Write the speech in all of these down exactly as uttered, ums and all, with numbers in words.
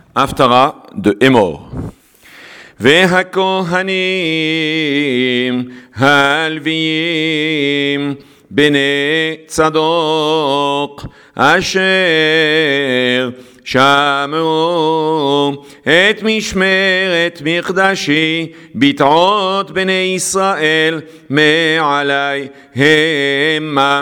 הפטרה דאמור. והכהנים הלוויים בני צדוק אשר שמרו את משמרת מקדשי בתעות בני ישראל מעלי המה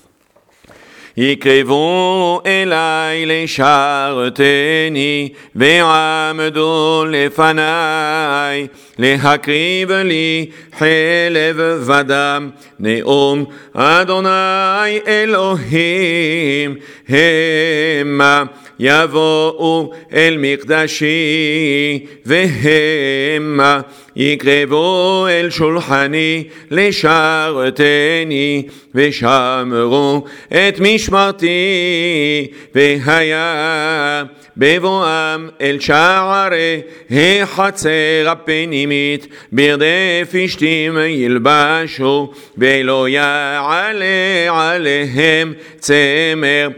יקרבו אלי לשרתני ועמדו לפני להקריב לי חלב ודם נאום אדוני אלוהים המה יבואו אל מקדשי והמה יקרבו אל שולחני לשרתני ושמרו את משמרתי והיה בבואם אל שערי החצר הפנימית ברדי פשתים ילבשו ולא יעלה עליהם צמר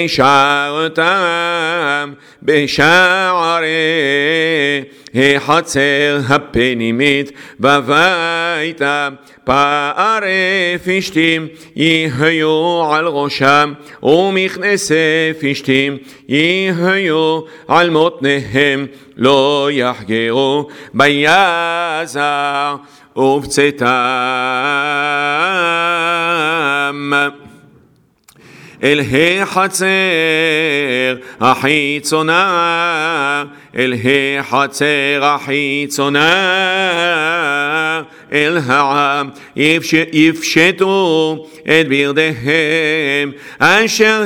בשערתם בשערי החצר הפנימית בביתה פערי פשתים יהיו על ראשם ומכנסי פשתים יהיו על מותניהם לא יחגרו ביזע ובצאתם אל החצר החיצונה אל החצר החיצונה אל העם יפשטו את ברדיהם אשר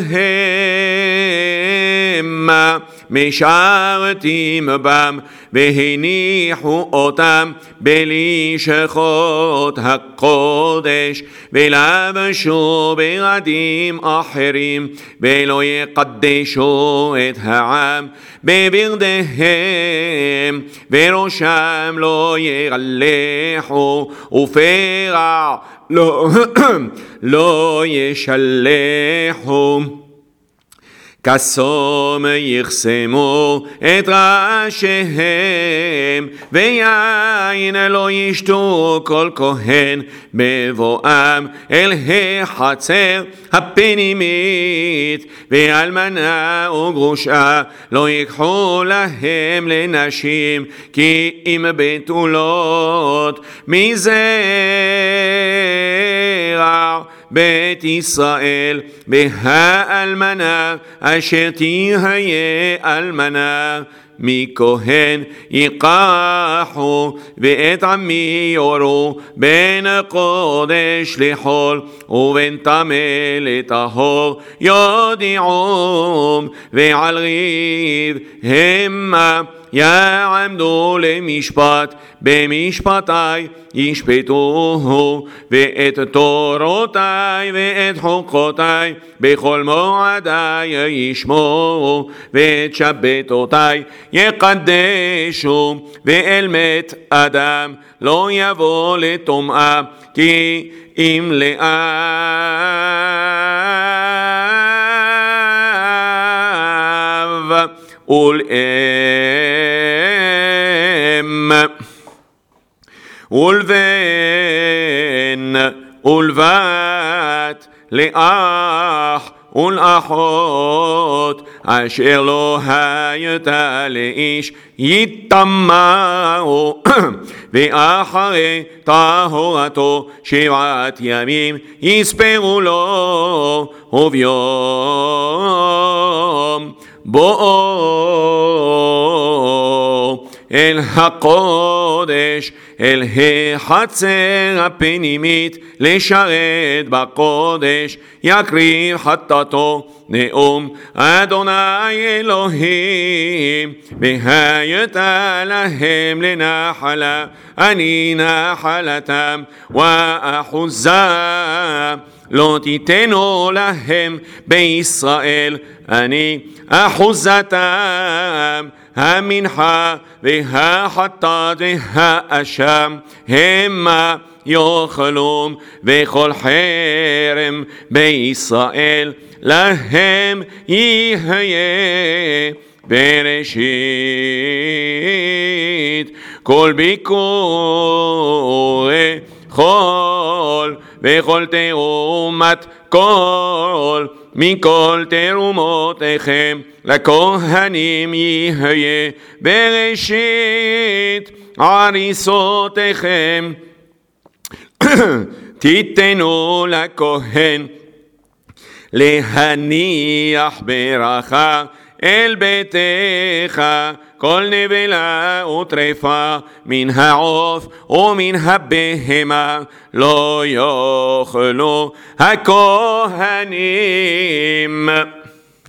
המה משרתים בם והניחו אותם בלשכות הקודש ולבשו בגדים אחרים ולא יקדשו את העם בברדיהם וראשם לא ירלחו ופרע לא, לא ישלחו כסום יחסמו את ראשיהם ויין לא ישתו כל כהן בבואם אל החצר הפנימית ואלמנה וגרושה לא ייקחו להם לנשים כי אם בתולות מזרע בית ישראל והאלמנה אשר תהיה אלמנה מכהן ייקחו ואת עמי יורו בין קודש לחול ובין טמא לטהור יודיעום ועל ריב המה יעמדו למשפט במשפטי ישפטוהו ואת תורותיי ואת חוקותיי בכל מועדיי ישמעו ואת שבתותיי יקדשו ואל מת אדם לא יבוא לטומאה כי אם לאב ולאם ולבן ולבת לאח ולאחות אשר לא הייתה לאיש יטמאו ואחרי טהרתו שבעת ימים יספרו לו וביום בואו אל הקודש אל החצר הפנימית לשרת בקודש יקריב חטאתו נאום אדוני אלוהים והיית להם לנחלה אני נחלתם ואחוזה לא תיתנו להם בישראל אני אחוזתם המנחה והחטאת והאשם המה יאכלום וכל חרם בישראל להם יהיה בראשית כל ביקורי חול וכל תרומת כל מכל תרומותיכם לכהנים יהיה בראשית עריסותיכם תיתנו לכהן להניח ברכה אל ביתך כל נבלה וטרפה מן העוף ומן הבהמה לא יאכלו הכהנים.